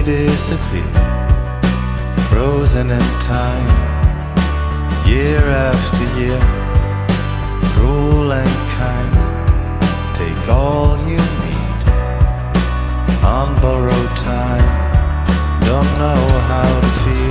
disappear, frozen in time, year after year, cruel and kind. Take all you need on borrowed time. Don't know how to feel.